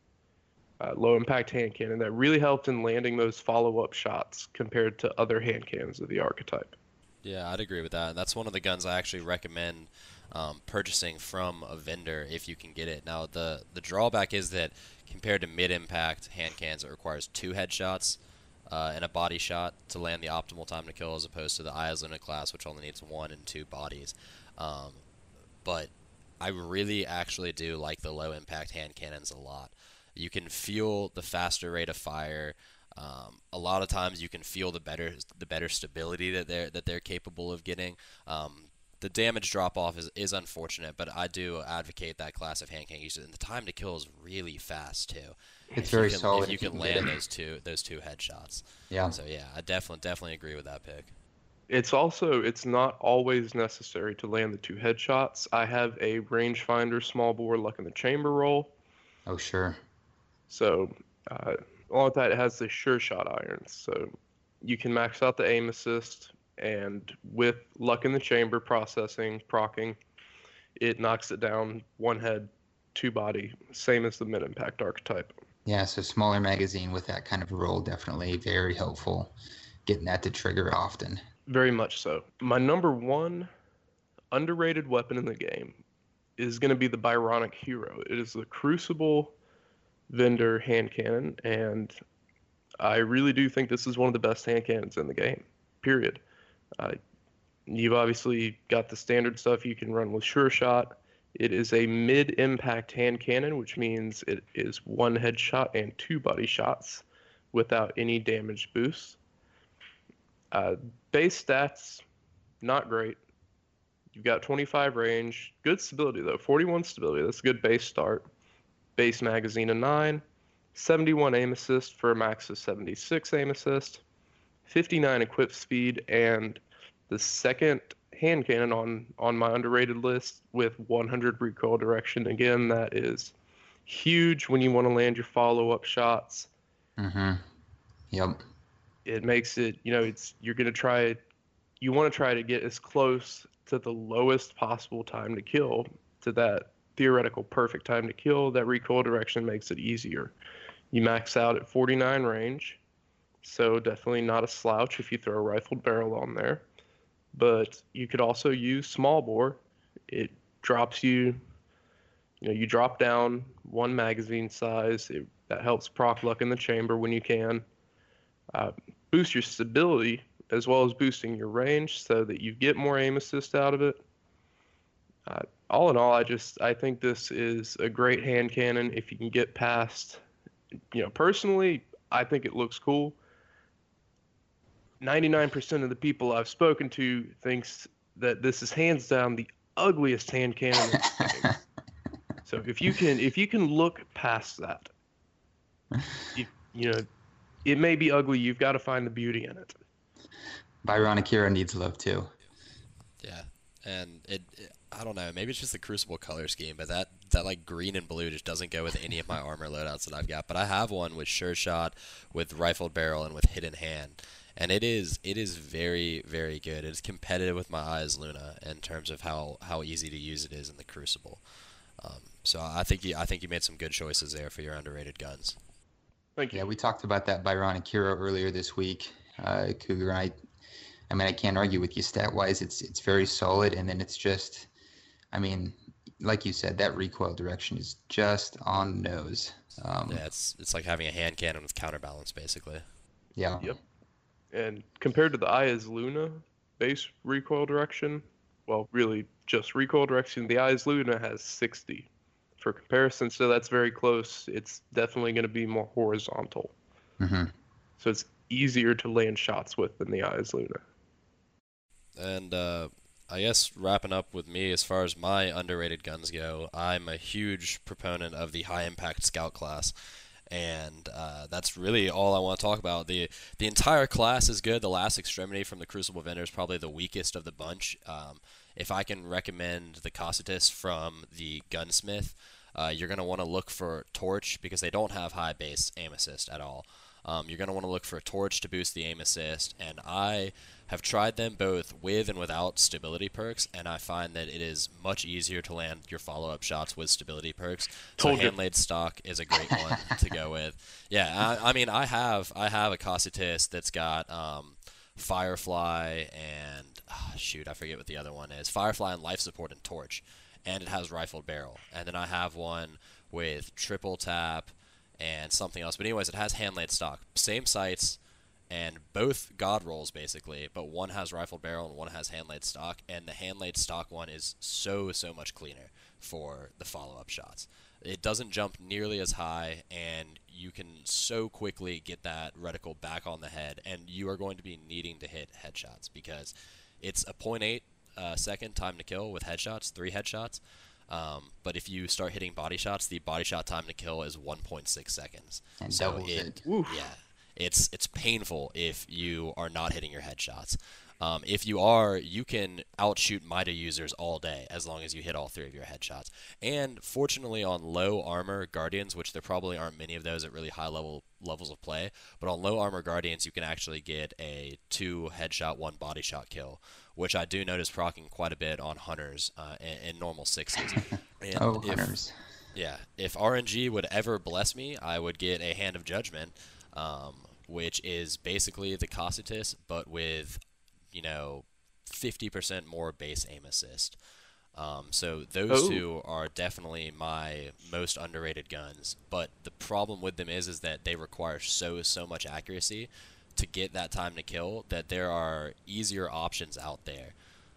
S3: low impact hand cannon, that really helped in landing those follow-up shots compared to other hand cannons of the archetype.
S2: Yeah, I'd agree with that. That's one of the guns I actually recommend purchasing from a vendor if you can get it. Now, the drawback is that compared to mid-impact hand cannons, it requires 2 headshots and a body shot to land the optimal time to kill, as opposed to the Ayaz Luna class, which only needs 1 and 2 bodies. But I really actually do like the low-impact hand cannons a lot. You can feel the faster rate of fire. A lot of times you can feel the better stability that they're capable of getting. The damage drop off is unfortunate, but I do advocate that class of hand cannon use, and the time to kill is really fast too.
S1: It's very solid.
S2: If you can land those two headshots.
S1: Yeah.
S2: So yeah, I definitely agree with that pick.
S3: It's not always necessary to land the 2 headshots. I have a rangefinder small bore luck in the chamber roll.
S1: Oh sure.
S3: So along with that, it has the sure shot irons. So you can max out the aim assist, and with luck in the chamber processing, procking, it knocks it down 1 head, 2 body, same as the mid impact archetype.
S1: Yeah, so smaller magazine with that kind of roll, definitely very helpful. Getting that to trigger often.
S3: Very much so. My number 1 underrated weapon in the game is going to be the Byronic Hero. It is the Crucible vendor hand cannon, and I really do think this is one of the best hand cannons in the game, period. You've obviously got the standard stuff you can run with Sure Shot. It is a mid-impact hand cannon, which means it is 1 headshot and 2 body shots without any damage boost. Base stats, not great. You've got 25 range, good stability though, 41 stability. That's a good base start. Base magazine of 9, 71 aim assist for a max of 76 aim assist, 59 equip speed, and the second hand cannon on my underrated list with 100 recoil direction. Again, that is huge when you want to land your follow-up shots.
S1: Mm-hmm. Yep.
S3: It makes it, you want to try to get as close to the lowest possible time to kill, to that theoretical perfect time to kill. That recoil direction makes it easier. You max out at 49 range, so definitely not a slouch if you throw a rifled barrel on there. But you could also use small bore. It drops you drop down 1 magazine size. That helps proc luck in the chamber when you can. Boost your stability as well as boosting your range so that you get more aim assist out of it. All in all, I think this is a great hand cannon if you can get past. Personally, I think it looks cool. 99% of the people I've spoken to thinks that this is hands down the ugliest hand cannon in the game. So if you can look past that, it may be ugly. You've got to find the beauty in it.
S1: Byronic Hero needs love too.
S2: Yeah, and I don't know, maybe it's just the Crucible color scheme, but that like green and blue just doesn't go with any of my armor loadouts that I've got. But I have one with Sure Shot, with Rifled Barrel, and with Hidden Hand, and it is very, very good. It is competitive with my Ayaz Luna in terms of how easy to use it is in the Crucible. So I think you made some good choices there for your underrated guns.
S3: Thank you.
S1: Yeah, we talked about that Byronic Hero earlier this week, Cougar. I mean, I can't argue with you stat-wise. It's very solid, and then it's just, I mean, like you said, that recoil direction is just on nose.
S2: Yeah, it's like having a hand cannon with counterbalance, basically.
S1: Yeah.
S3: Yep. And compared to the Ayaz Luna base recoil direction, well, really just recoil direction, the Ayaz Luna has 60 for comparison, so that's very close. It's definitely going to be more horizontal.
S1: Mm-hmm.
S3: So it's easier to land shots with than the Ayaz Luna.
S2: And I guess wrapping up with me, as far as my underrated guns go, I'm a huge proponent of the high impact scout class. And that's really all I want to talk about. The entire class is good. The Last Extremity from the Crucible Vendor is probably the weakest of the bunch. If I can recommend the Cossetus from the Gunsmith, you're going to want to look for Torch because they don't have high base aim assist at all. You're going to want to look for Torch to boost the aim assist, and I have tried them both with and without stability perks, and I find that it is much easier to land your follow-up shots with stability perks. So Handlaid Stock is a great one to go with. Yeah, I mean, I have a Cossetus that's got Firefly and shoot, I forget what the other one is. Firefly and Life Support and Torch, and it has Rifled Barrel. And then I have one with Triple Tap and something else. But anyways, it has Handlaid Stock. Same sights and both God rolls basically, but one has Rifled Barrel and one has Handlaid Stock, and the Handlaid Stock one is so much cleaner for the follow-up shots. It doesn't jump nearly as high, and you can so quickly get that reticle back on the head, and you are going to be needing to hit headshots because it's a 0.8 second time to kill with headshots, 3 headshots. But if you start hitting body shots, the body shot time to kill is 1.6 seconds.
S1: And so doubles it.
S2: Yeah, it's painful if you are not hitting your headshots. If you are, you can outshoot Mida users all day as long as you hit all 3 of your headshots. And fortunately on low armor Guardians, which there probably aren't many of those at really high levels of play, but on low armor Guardians you can actually get a 2 headshot, 1 body shot kill, which I do notice proccing quite a bit on Hunters in normal 6s. And
S1: Hunters.
S2: Yeah, if RNG would ever bless me, I would get a Hand of Judgment, which is basically the Cossetus, but with 50% more base aim assist. So those two are definitely my most underrated guns. But the problem with them is that they require so much accuracy to get that time to kill that there are easier options out there.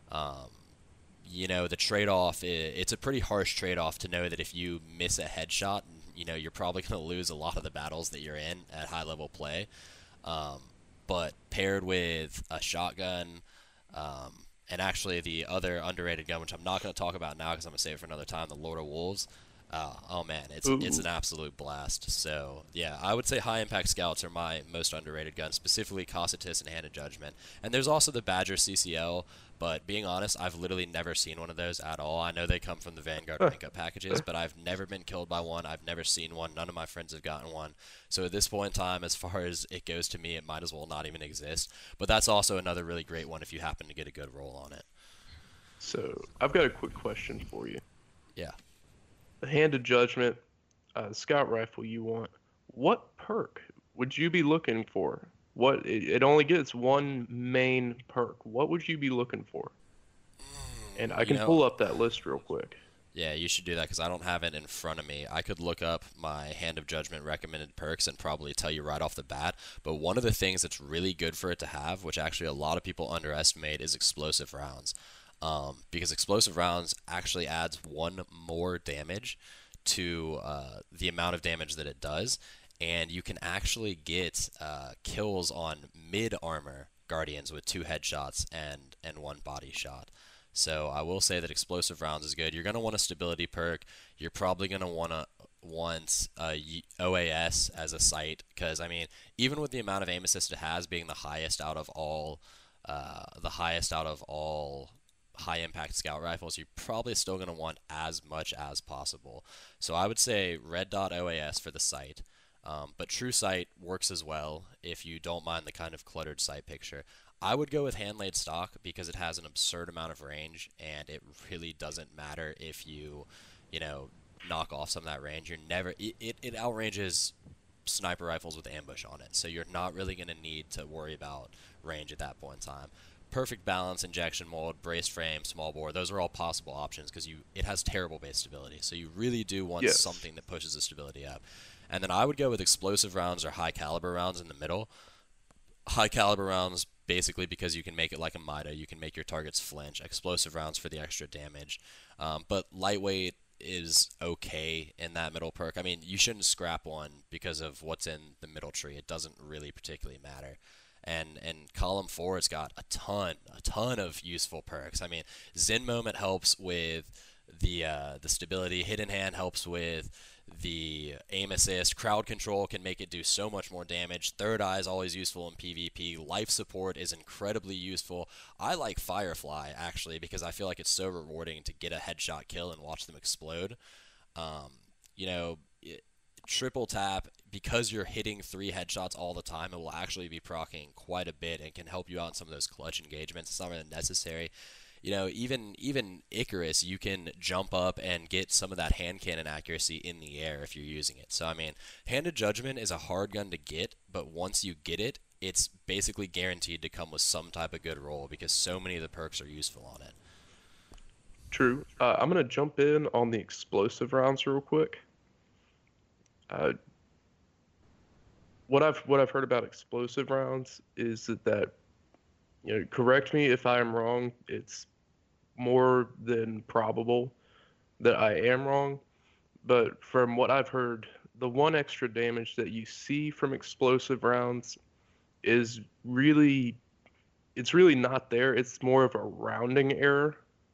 S2: The trade-off, it's a pretty harsh trade-off to know that if you miss a headshot, you're probably going to lose a lot of the battles that you're in at high-level play. But paired with a shotgun, and actually the other underrated gun, which I'm not going to talk about now because I'm going to save it for another time, the Lord of Wolves. Oh man, it's an absolute blast. So yeah, I would say high impact scouts are my most underrated guns, specifically Cossetus and Hand of Judgment. And there's also the Badger CCL, but being honest, I've literally never seen one of those at all. I know they come from the Vanguard rank up packages, but I've never been killed by one. I've never seen one. None of my friends have gotten one. So at this point in time, as far as it goes to me, it might as well not even exist. But that's also another really great one if you happen to get a good roll on it.
S3: So I've got a quick question for you.
S2: Yeah.
S3: The Hand of Judgment, scout rifle you want, what perk would you be looking for? It only gets one main perk. What would you be looking for? And I can pull up that list real quick.
S2: Yeah, you should do that because I don't have it in front of me. I could look up my Hand of Judgment recommended perks and probably tell you right off the bat. But one of the things that's really good for it to have, which actually a lot of people underestimate, is explosive rounds. Because explosive rounds actually adds 1 more damage to the amount of damage that it does, and you can actually get kills on mid-armor Guardians with 2 headshots and 1 body shot. So I will say that explosive rounds is good. You're going to want a stability perk. You're probably going to want OAS as a sight, because I mean, even with the amount of aim assist it has being the highest out of all high impact scout rifles, you're probably still going to want as much as possible. So I would say red dot OAS for the sight, but true sight works as well if you don't mind the kind of cluttered sight picture. I would go with Handlaid Stock because it has an absurd amount of range, and it really doesn't matter if you knock off some of that range. It outranges sniper rifles with ambush on it, so you're not really going to need to worry about range at that point in time. Perfect balance, injection mold, brace frame, small bore, those are all possible options because it has terrible base stability. So you really do want something that pushes the stability up. And then I would go with explosive rounds or high caliber rounds in the middle. High caliber rounds basically because you can make it like a Mida, you can make your targets flinch. Explosive rounds for the extra damage. But lightweight is okay in that middle perk. I mean, you shouldn't scrap one because of what's in the middle tree. It doesn't really particularly matter. And column 4, it's got a ton of useful perks. I mean, Zen Moment helps with the stability. Hidden Hand helps with The aim assist, crowd control can make it do so much more damage. Third eye is always useful in PvP. Life support is incredibly useful. I like Firefly, actually, because I feel like it's so rewarding to get a headshot kill and watch them explode. You know, triple tap, because you're hitting 3 headshots all the time, it will actually be proccing quite a bit and can help you out in some of those clutch engagements. It's not really necessary. You know, even Icarus, you can jump up and get some of that hand cannon accuracy in the air if you're using it. So, I mean, Hand of Judgment is a hard gun to get, but once you get it, it's basically guaranteed to come with some type of good roll because so many of the perks are useful on it.
S3: True. I'm going to jump in on the explosive rounds real quick. What I've heard about explosive rounds is that you know, correct me if I am wrong. It's more than probable that I am wrong, but from what I've heard, the one extra damage that you see from explosive rounds is really it's really not there. It's more of a rounding error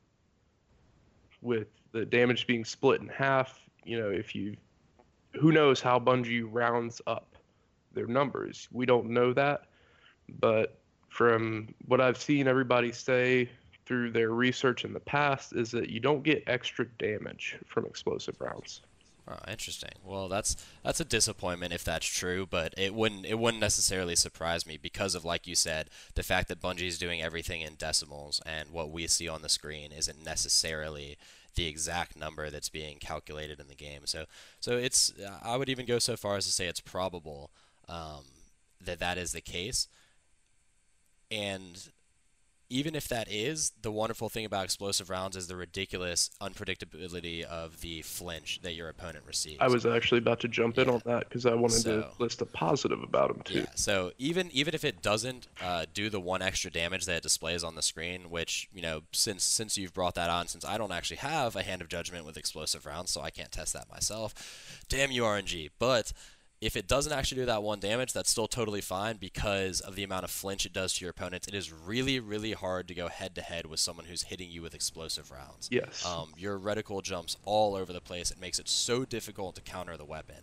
S3: with the damage being split in half. You know, if you who knows how Bungie rounds up their numbers. We don't know that, but from what I've seen everybody say through their research in the past is that you don't get extra damage from explosive rounds.
S2: Oh, interesting. Well, that's a disappointment if that's true, but it wouldn't necessarily surprise me because of, like you said, the fact that Bungie's doing everything in decimals and what we see on the screen isn't necessarily the exact number that's being calculated in the game. So it's I would even go so far as to say it's probable that is the case. And even if that is, the wonderful thing about explosive rounds is the ridiculous unpredictability of the flinch that your opponent receives.
S3: I was actually about to jump in on that because I wanted to list a positive about them too.
S2: Yeah, so even if it doesn't do the 1 extra damage that it displays on the screen, which, you know, since you've brought that on, since I don't actually have a Hand of Judgment with explosive rounds, so I can't test that myself. Damn you, RNG. But if it doesn't actually do that 1 damage, that's still totally fine because of the amount of flinch it does to your opponents. It is really, really hard to go head-to-head with someone who's hitting you with explosive rounds.
S3: Yes.
S2: Your reticle jumps all over the place. It makes it so difficult to counter the weapon.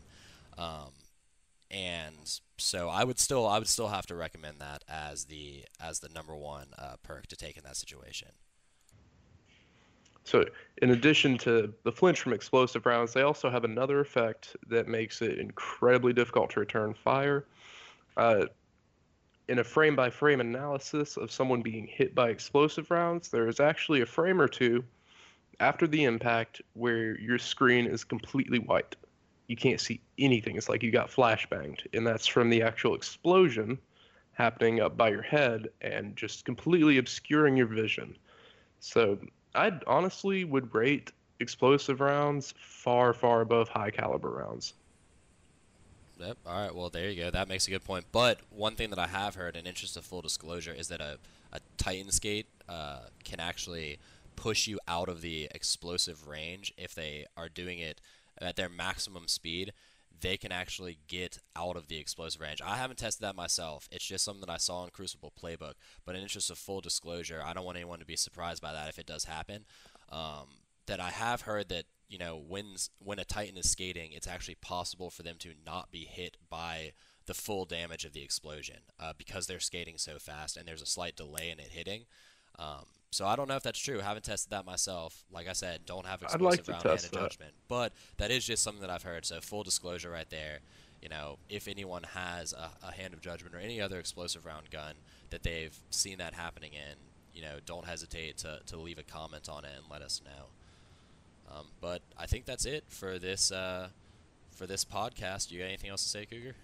S2: And so I would still have to recommend that as the number 1 perk to take in that situation.
S3: So, in addition to the flinch from explosive rounds, they also have another effect that makes it incredibly difficult to return fire. In a frame-by-frame analysis of someone being hit by explosive rounds, there is actually a frame or two after the impact where your screen is completely white. You can't see anything. It's like you got flashbanged, and that's from the actual explosion happening up by your head and just completely obscuring your vision. So I honestly would rate explosive rounds far, far above high caliber rounds.
S2: Yep. All right. Well, there you go. That makes a good point. But one thing that I have heard, in interest of full disclosure, is that a Titan skate can actually push you out of the explosive range if they are doing it at their maximum speed. They can actually get out of the explosive range. I haven't tested that myself. It's just something that I saw in Crucible Playbook. But in interest of full disclosure, I don't want anyone to be surprised by that if it does happen. That I have heard that, you know, when a Titan is skating, it's actually possible for them to not be hit by the full damage of the explosion because they're skating so fast and there's a slight delay in it hitting. So I don't know if that's true. I haven't tested that myself. Like I said, don't have explosive round Hand of Judgment. But that is just something that I've heard. So full disclosure right there. You know, if anyone has a Hand of Judgment or any other explosive round gun that they've seen that happening in, you know, don't hesitate to leave a comment on it and let us know. But I think that's it for this podcast. You got anything else to say, Cougar?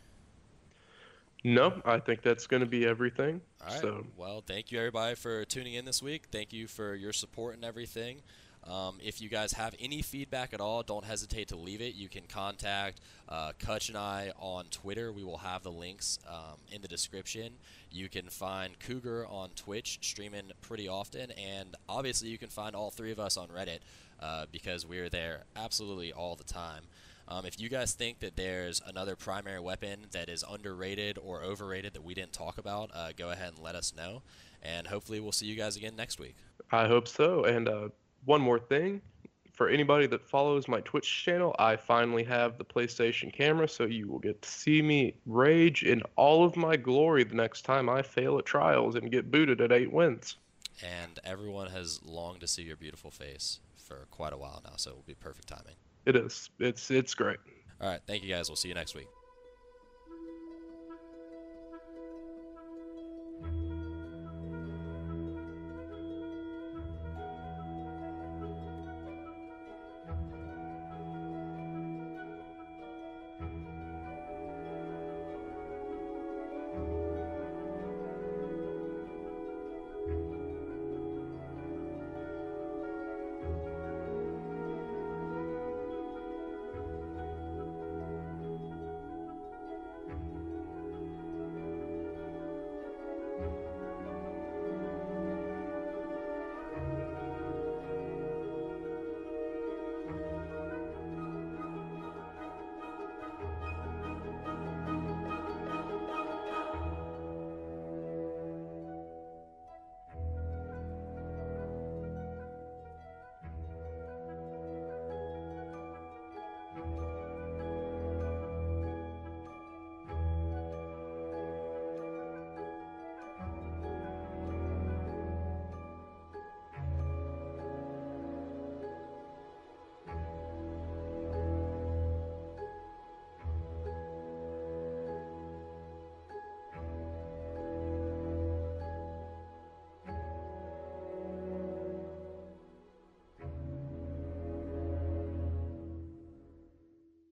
S3: No, I think that's going to be everything.
S2: All right.
S3: So.
S2: Well, thank you, everybody, for tuning in this week. Thank you for your support and everything. If you guys have any feedback at all, don't hesitate to leave it. You can contact Kutch and I on Twitter. We will have the links in the description. You can find Cougar on Twitch, streaming pretty often. And obviously, you can find all 3 of us on Reddit because we're there absolutely all the time. If you guys think that there's another primary weapon that is underrated or overrated that we didn't talk about, go ahead and let us know. And hopefully we'll see you guys again next week.
S3: I hope so. And one more thing. For anybody that follows my Twitch channel, I finally have the PlayStation camera, so you will get to see me rage in all of my glory the next time I fail at trials and get booted at 8 wins.
S2: And everyone has longed to see your beautiful face for quite a while now, so it will be perfect timing.
S3: It is. It's great.
S2: All right, thank you guys. We'll see you next week.